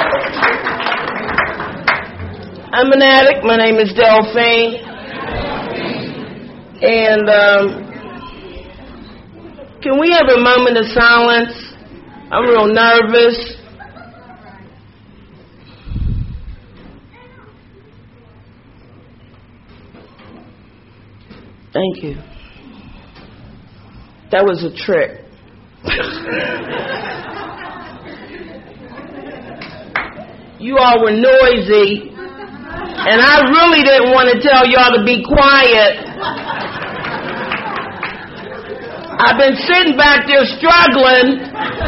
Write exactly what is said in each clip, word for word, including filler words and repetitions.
I'm an addict. My name is Delphine. And um, can we have a moment of silence? I'm real nervous. Thank you. That was a trick. You all were noisy, and I really didn't want to tell y'all to be quiet. I've been sitting back there struggling.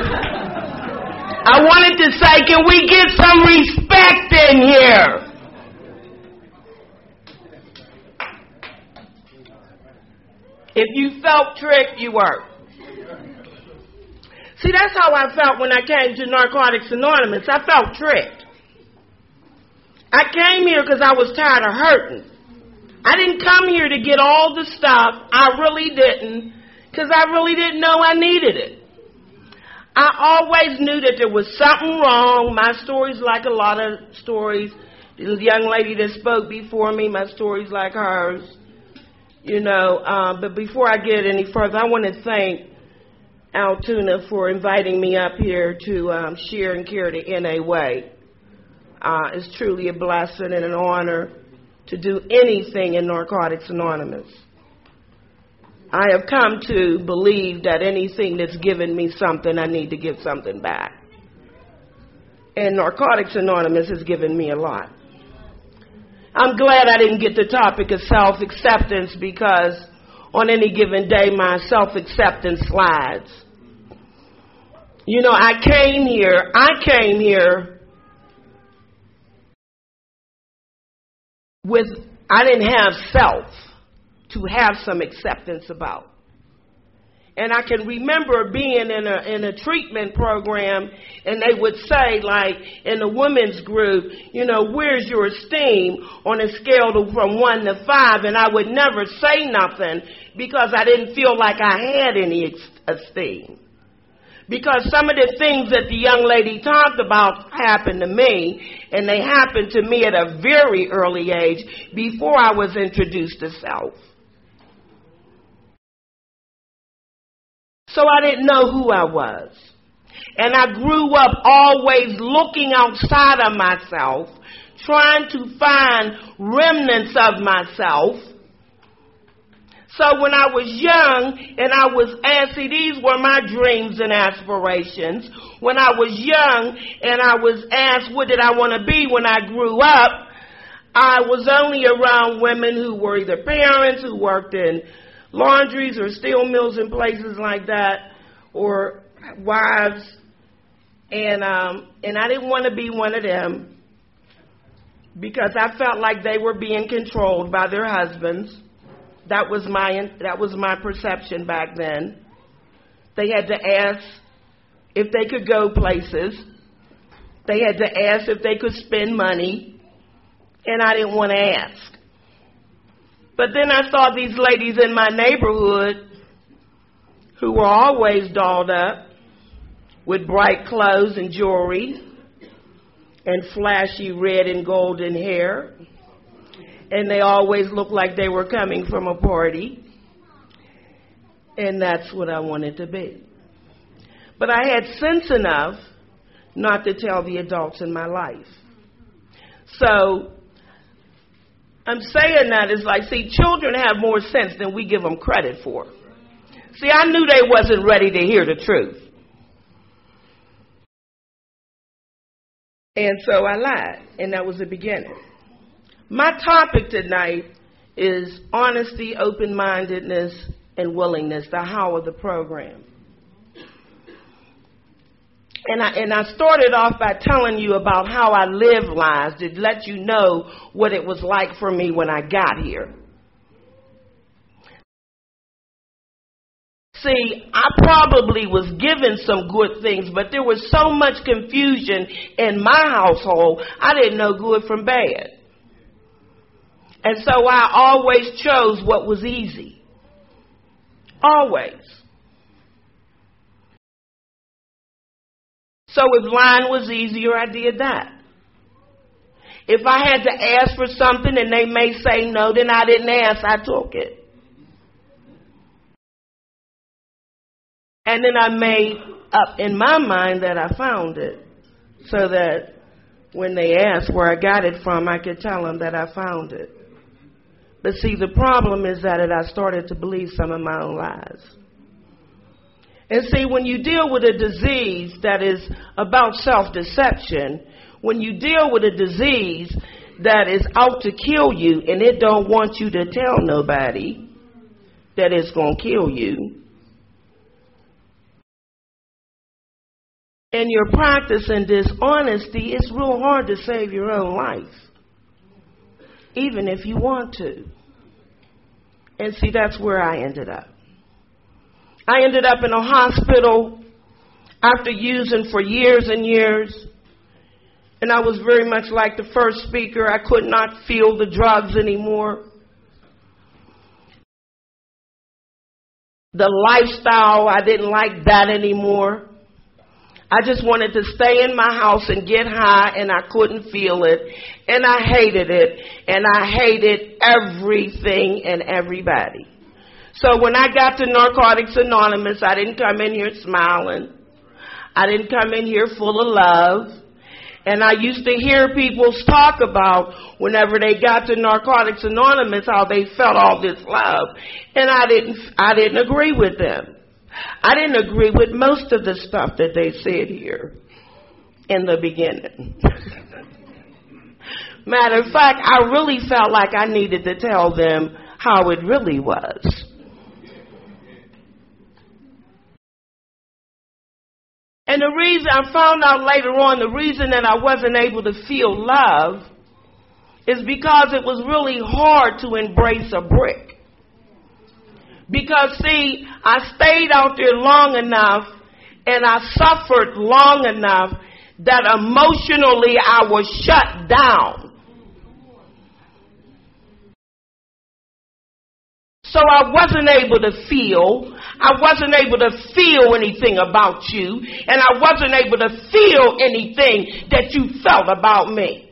I wanted to say, can we get some respect in here? If you felt tricked, you were. See, that's how I felt when I came to Narcotics Anonymous. I felt tricked. I came here because I was tired of hurting. I didn't come here to get all the stuff. I really didn't, because I really didn't know I needed it. I always knew that there was something wrong. My story's like a lot of stories. The young lady that spoke before me, my story's like hers. You know, uh, but before I get any further, I want to thank Altoona for inviting me up here to um, share and care the N A way. Uh, it's truly a blessing and an honor to do anything in Narcotics Anonymous. I have come to believe that anything that's given me something, I need to give something back. And Narcotics Anonymous has given me a lot. I'm glad I didn't get the topic of self-acceptance, because on any given day, my self-acceptance slides. You know, I came here, I came here with, I didn't have self to have some acceptance about. And I can remember being in a in a treatment program, and they would say, like, in the women's group, you know, where's your esteem on a scale to, from one to five? And I would never say nothing because I didn't feel like I had any ex- esteem. Because some of the things that the young lady talked about happened to me, and they happened to me at a very early age before I was introduced to self. So I didn't know who I was. And I grew up always looking outside of myself, trying to find remnants of myself. So when I was young and I was asked, see, these were my dreams and aspirations. When I was young and I was asked what did I want to be when I grew up, I was only around women who were either parents, who worked in laundries or steel mills and places like that, or wives, and um, and I didn't want to be one of them because I felt like they were being controlled by their husbands. That was my that was my perception back then. They had to ask if they could go places. They had to ask if they could spend money, and I didn't want to ask. But then I saw these ladies in my neighborhood who were always dolled up with bright clothes and jewelry and flashy red and golden hair. And they always looked like they were coming from a party. And that's what I wanted to be. But I had sense enough not to tell the adults in my life. So I'm saying that is like, see, children have more sense than we give them credit for. See, I knew they wasn't ready to hear the truth. And so I lied, and that was the beginning. My topic tonight is honesty, open-mindedness, and willingness, the how of the program. And I, and I started off by telling you about how I live lives to let you know what it was like for me when I got here. See, I probably was given some good things, but there was so much confusion in my household, I didn't know good from bad. And so I always chose what was easy. Always. So if lying was easier, I did that. If I had to ask for something and they may say no, then I didn't ask, I took it. And then I made up in my mind that I found it, so that when they asked where I got it from, I could tell them that I found it. But see, the problem is that I started to believe some of my own lies. And see, when you deal with a disease that is about self-deception, when you deal with a disease that is out to kill you and it don't want you to tell nobody that it's going to kill you, and you're practicing dishonesty, it's real hard to save your own life, even if you want to. And see, that's where I ended up. I ended up in a hospital after using for years and years. And I was very much like the first speaker. I could not feel the drugs anymore. The lifestyle, I didn't like that anymore. I just wanted to stay in my house and get high, and I couldn't feel it. And I hated it. And I hated everything and everybody. So when I got to Narcotics Anonymous, I didn't come in here smiling. I didn't come in here full of love. And I used to hear people talk about whenever they got to Narcotics Anonymous, how they felt all this love. And I didn't, I didn't agree with them. I didn't agree with most of the stuff that they said here in the beginning. Matter of fact, I really felt like I needed to tell them how it really was. And the reason I found out later on, the reason that I wasn't able to feel love is because it was really hard to embrace a brick. Because, see, I stayed out there long enough and I suffered long enough that emotionally I was shut down. So I wasn't able to feel, I wasn't able to feel anything about you, and I wasn't able to feel anything that you felt about me.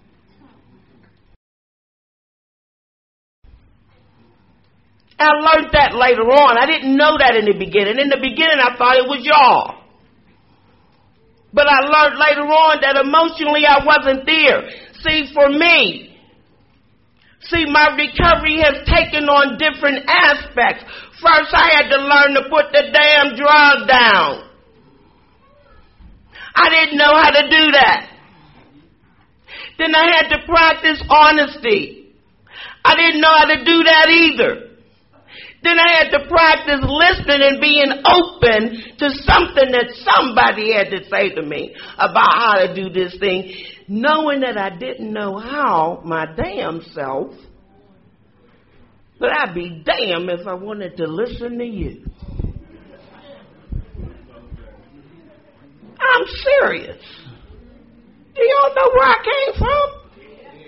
I learned that later on. I didn't know that in the beginning. In the beginning, I thought it was y'all. But I learned later on that emotionally I wasn't there. See, for me, see, my recovery has taken on different aspects. First, I had to learn to put the damn drug down. I didn't know how to do that. Then I had to practice honesty. I didn't know how to do that either. Then I had to practice listening and being open to something that somebody had to say to me about how to do this thing, knowing that I didn't know how my damn self, but I'd be damned if I wanted to listen to you. I'm serious. Do y'all know where I came from?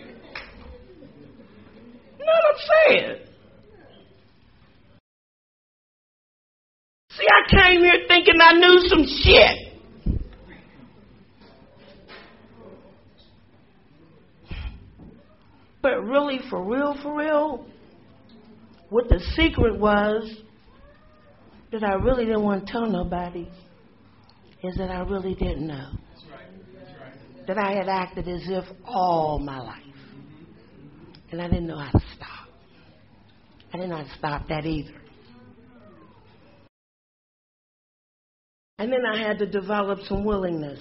You know what I'm saying? See, I came here thinking I knew some shit. But really, for real, for real, what the secret was that I really didn't want to tell nobody is that I really didn't know. That I had acted as if all my life. And I didn't know how to stop. I didn't know how to stop that either. And then I had to develop some willingness.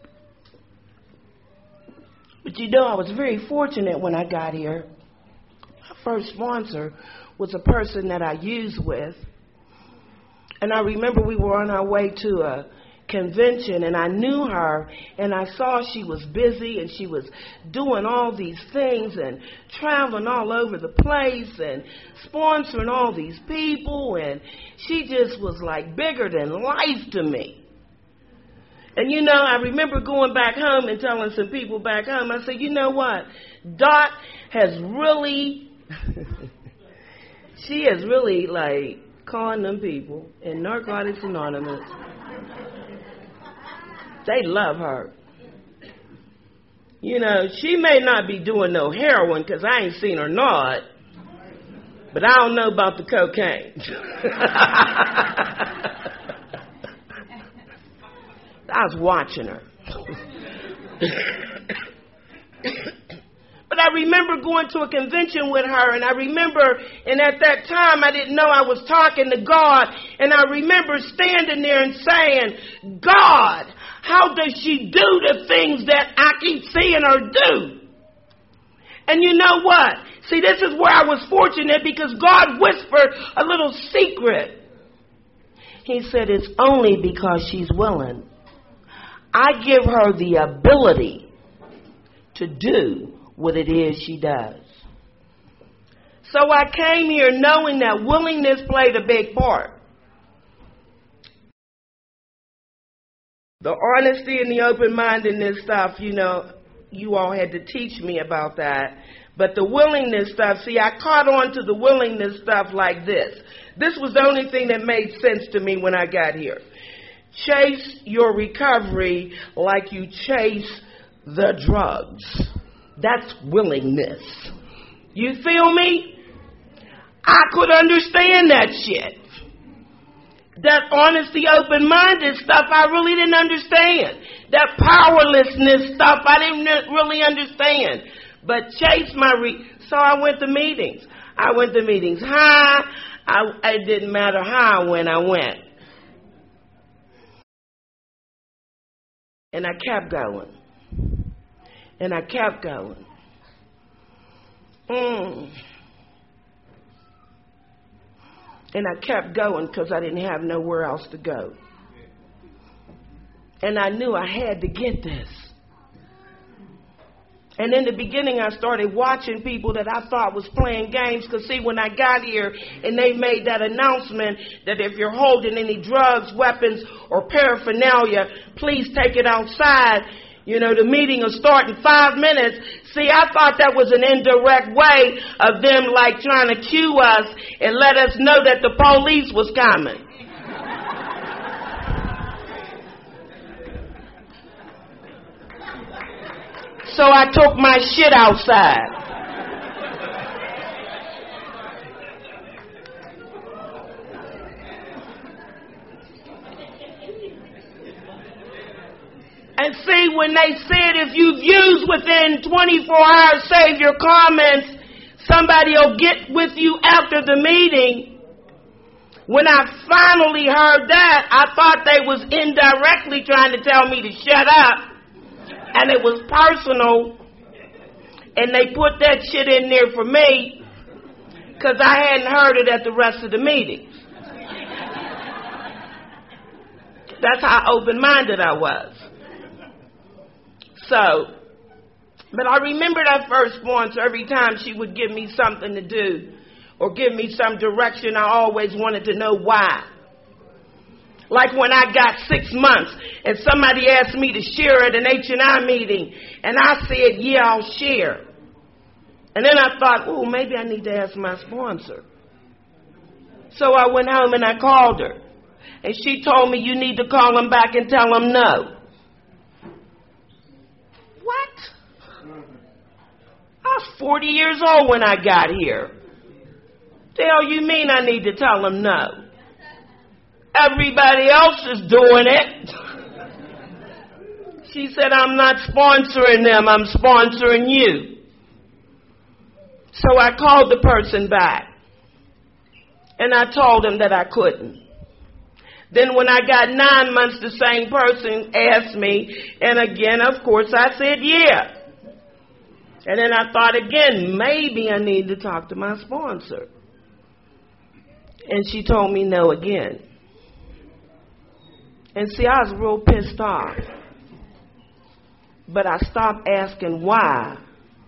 But you know, I was very fortunate when I got here. My first sponsor was a person that I used with. And I remember we were on our way to a convention, and I knew her, and I saw she was busy, and she was doing all these things and traveling all over the place and sponsoring all these people, and she just was like bigger than life to me. And you know, I remember going back home and telling some people back home, I said, you know what, Dot has really, she has really like calling them people in Narcotics Anonymous. They love her. You know, she may not be doing no heroin because I ain't seen her nod, but I don't know about the cocaine. I was watching her. But I remember going to a convention with her, and I remember, and at that time I didn't know I was talking to God, and I remember standing there and saying, God, how does she do the things that I keep seeing her do? And you know what? See, this is where I was fortunate because God whispered a little secret. He said, it's only because she's willing. I give her the ability to do what it is she does. So I came here knowing that willingness played a big part. The honesty and the open-mindedness stuff, you know, you all had to teach me about that. But the willingness stuff, see, I caught on to the willingness stuff like this. This was the only thing that made sense to me when I got here. Chase your recovery like you chase the drugs. That's willingness. You feel me? I could understand that shit. That honesty, open-minded stuff, I really didn't understand. That powerlessness stuff, I didn't really understand. But chase my re... So I went to meetings. I went to meetings. How? I, it didn't matter how I went, I went. And I kept going. And I kept going. Mm. And I kept going because I didn't have nowhere else to go. And I knew I had to get this. And in the beginning, I started watching people that I thought was playing games. Because, see, when I got here and they made that announcement that if you're holding any drugs, weapons, or paraphernalia, please take it outside. You know, the meeting will start in five minutes. See, I thought that was an indirect way of them, like, trying to cue us and let us know that the police was coming. So I took my shit outside. And see, when they said if you've used within twenty-four hours, save your comments, somebody will get with you after the meeting. When I finally heard that, I thought they was indirectly trying to tell me to shut up. And it was personal. And they put that shit in there for me because I hadn't heard it at the rest of the meetings. That's how open-minded I was. So, but I remember that first sponsor, every time she would give me something to do or give me some direction, I always wanted to know why. Like when I got six months and somebody asked me to share at an H and I meeting, and I said, yeah, I'll share. And then I thought, oh, maybe I need to ask my sponsor. So I went home and I called her. And she told me, you need to call him back and tell him no. What? I was forty years old when I got here. The hell you mean I need to tell him no? Everybody else is doing it. She said, I'm not sponsoring them, I'm sponsoring you. So I called the person back. And I told him that I couldn't. Then when I got nine months, the same person asked me. And again, of course, I said, yeah. And then I thought again, maybe I need to talk to my sponsor. And she told me no again. And see, I was real pissed off. But I stopped asking why.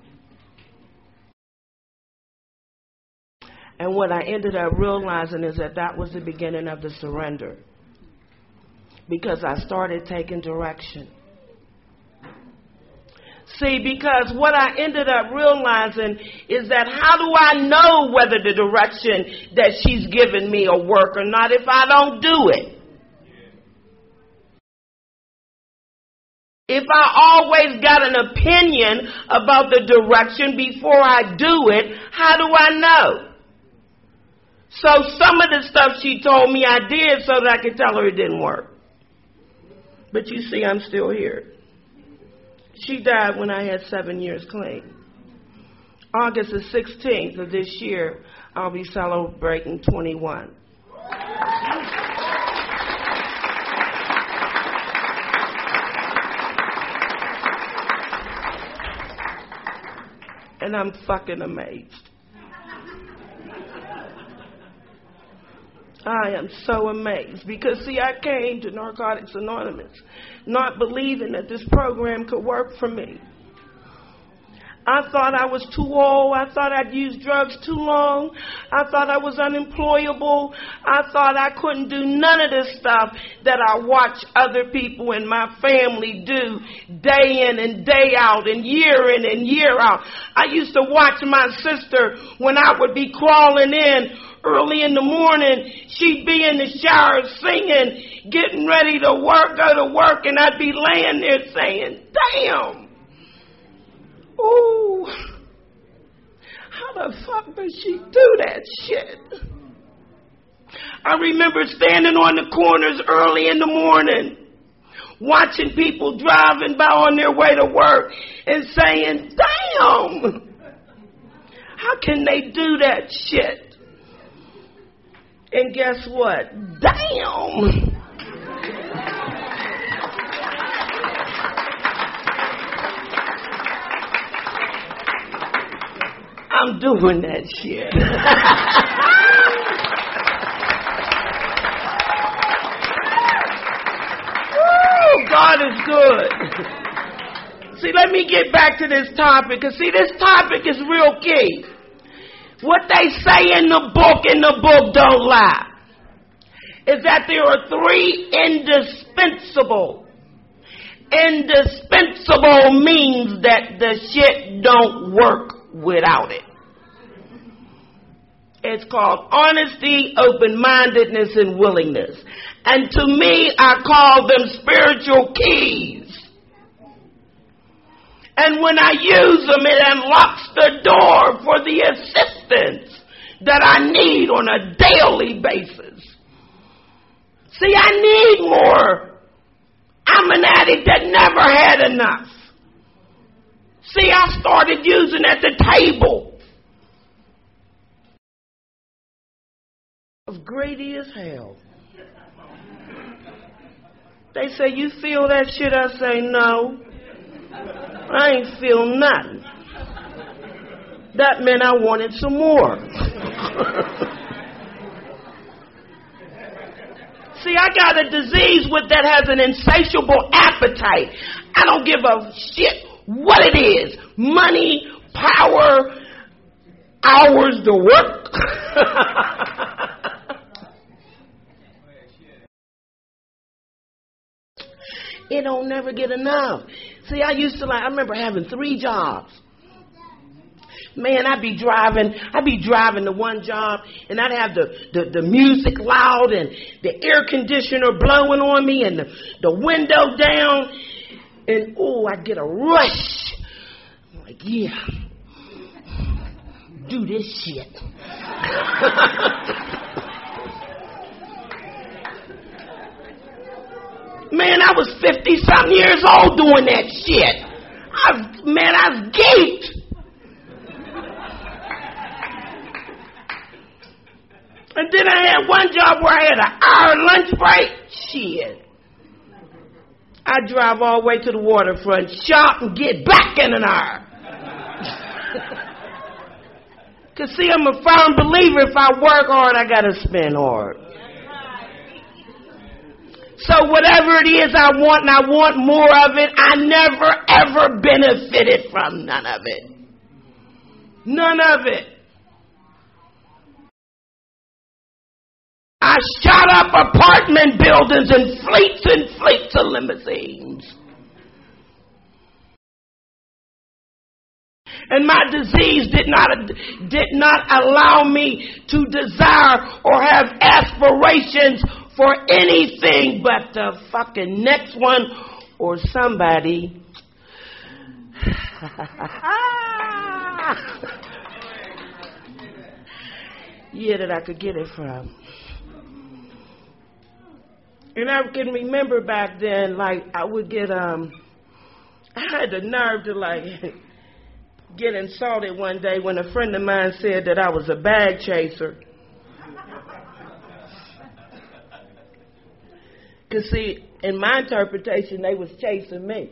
And what I ended up realizing is that that was the beginning of the surrender. Because I started taking direction. See, because what I ended up realizing is that how do I know whether the direction that she's given me will work or not if I don't do it? if I always got an opinion about the direction before I do it, how do I know? So some of the stuff she told me I did so that I could tell her it didn't work. But you see, I'm still here. She died when I had seven years clean. August the sixteenth of this year, I'll be celebrating twenty-one. And I'm fucking amazed. I am so amazed because, see, I came to Narcotics Anonymous not believing that this program could work for me. I thought I was too old. I thought I'd used drugs too long. I thought I was unemployable. I thought I couldn't do none of this stuff that I watch other people in my family do day in and day out and year in and year out. I used to watch my sister when I would be crawling in early in the morning. She'd be in the shower singing, getting ready to work, go to work, and I'd be laying there saying, damn. Ooh, how the fuck does she do that shit? I remember standing on the corners early in the morning, watching people driving by on their way to work and saying, damn, how can they do that shit? And guess what? Damn. I'm doing that shit. Woo, God is good. See, let me get back to this topic, because see, this topic is real key. What they say in the book, in the book don't lie, is that there are three indispensable. Indispensable means that the shit don't work without it. It's called honesty, open-mindedness, and willingness. And to me, I call them spiritual keys. And when I use them, it unlocks the door for the assistance that I need on a daily basis. See, I need more. I'm an addict that never had enough. See, I started using at the table. Of greedy as hell. They say, you feel that shit? I say, no. I ain't feel nothing. That meant I wanted some more. See, I got a disease with that has an insatiable appetite. I don't give a shit what it is. Money, power, hours to work. It don't never get enough. See, I used to like, I remember having three jobs. Man, I'd be driving, I'd be driving to one job, and I'd have the, the, the music loud and the air conditioner blowing on me and the, the window down. And, oh, I'd get a rush. I'm like, yeah, do this shit. Man, I was fifty-something years old doing that shit. I, man, I was gaped. And then I had one job where I had an hour lunch break. Shit. I'd drive all the way to the waterfront, shop, and get back in an hour. Because, see, I'm a firm believer if I work hard, I got to spend hard. So whatever it is I want, and I want more of it, I never, ever benefited from none of it. None of it. I shot up apartment buildings and fleets and fleets of limousines. And my disease did not, did not allow me to desire or have aspirations for anything but the fucking next one or somebody yeah, that I could get it from. And I can remember back then, like, I would get, um, I had the nerve to, like, get insulted one day when a friend of mine said that I was a bag chaser. Because, see, in my interpretation, they was chasing me.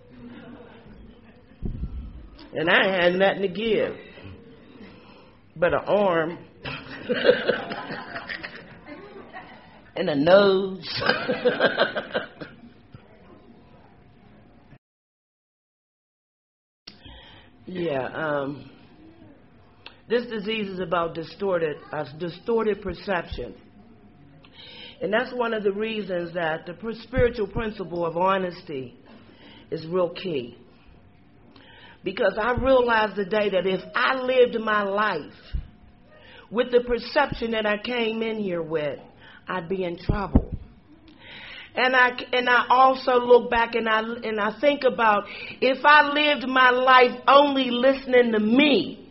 And I had nothing to give but an arm and a nose. yeah, um, this disease is about distorted, uh, distorted perception. And that's one of the reasons that the spiritual principle of honesty is real key. Because I realized today that if I lived my life with the perception that I came in here with, I'd be in trouble. And I, and I also look back and I, and I think about if I lived my life only listening to me,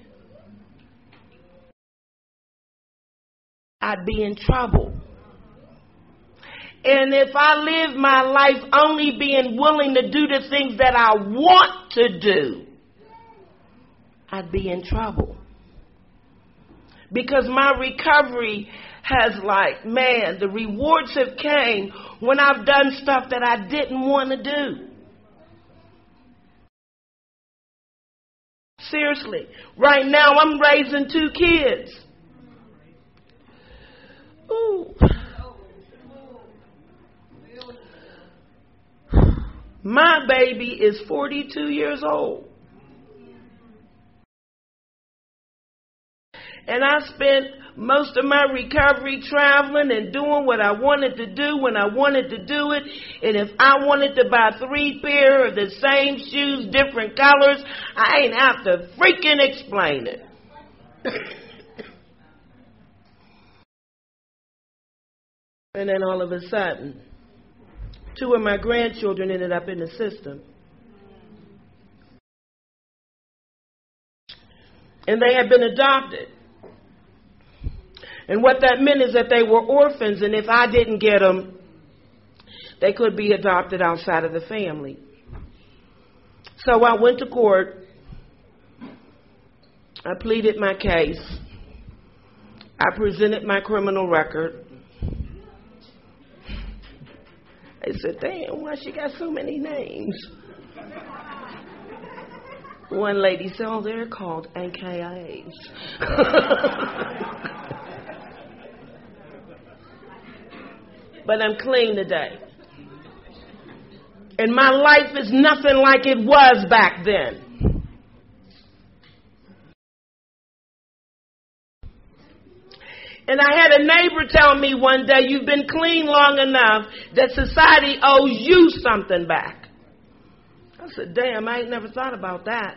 I'd be in trouble. And if I live my life only being willing to do the things that I want to do, I'd be in trouble. Because my recovery has, like, man, the rewards have came when I've done stuff that I didn't want to do. Seriously. Right now I'm raising two kids. Ooh. My baby is forty-two years old. And I spent most of my recovery traveling and doing what I wanted to do when I wanted to do it. And if I wanted to buy three pair of the same shoes, different colors, I ain't have to freaking explain it. And then all of a sudden, two of my grandchildren ended up in the system. And they had been adopted. And what that meant is that they were orphans, and if I didn't get them, they could be adopted outside of the family. So I went to court. I pleaded my case. I presented my criminal record. They said, damn, why she got so many names? One lady said, oh, they're called A K As. But I'm clean today. And my life is nothing like it was back then. And I had a neighbor tell me one day, you've been clean long enough that society owes you something back. I said, damn, I ain't never thought about that.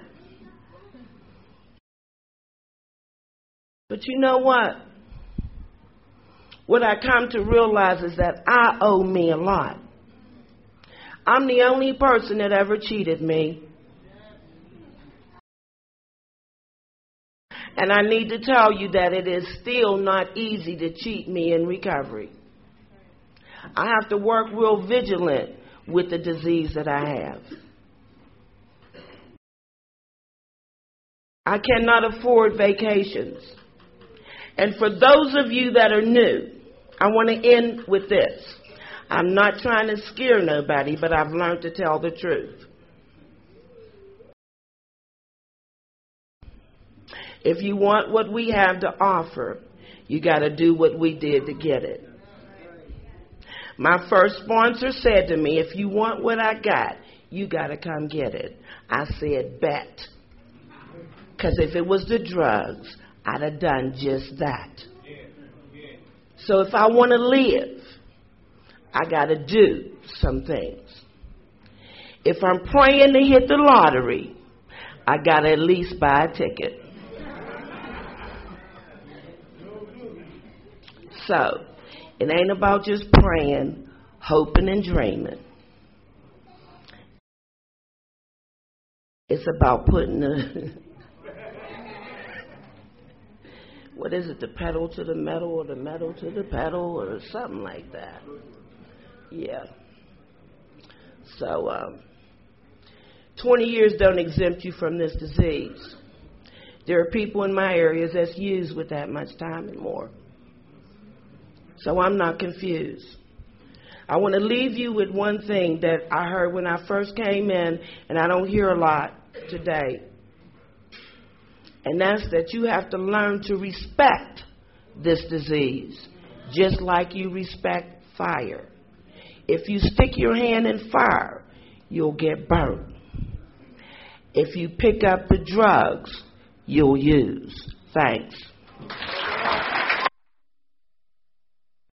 But you know what? What I come to realize is that I owe me a lot. I'm the only person that ever cheated me. And I need to tell you that it is still not easy to cheat me in recovery. I have to work real vigilant with the disease that I have. I cannot afford vacations. And for those of you that are new, I want to end with this. I'm not trying to scare nobody, but I've learned to tell the truth. If you want what we have to offer, you got to do what we did to get it. My first sponsor said to me, if you want what I got, you got to come get it. I said, bet. Because if it was the drugs, I'd have done just that. So if I want to live, I got to do some things. If I'm praying to hit the lottery, I got to at least buy a ticket. So it ain't about just praying, hoping, and dreaming. It's about putting the, what is it, the pedal to the metal or the metal to the pedal or something like that. Yeah. So, um, twenty years don't exempt you from this disease. There are people in my areas that's used with that much time and more. So I'm not confused. I want to leave you with one thing that I heard when I first came in, and I don't hear a lot today. And that's that you have to learn to respect this disease, just like you respect fire. If you stick your hand in fire, you'll get burnt. If you pick up the drugs, you'll use. Thanks.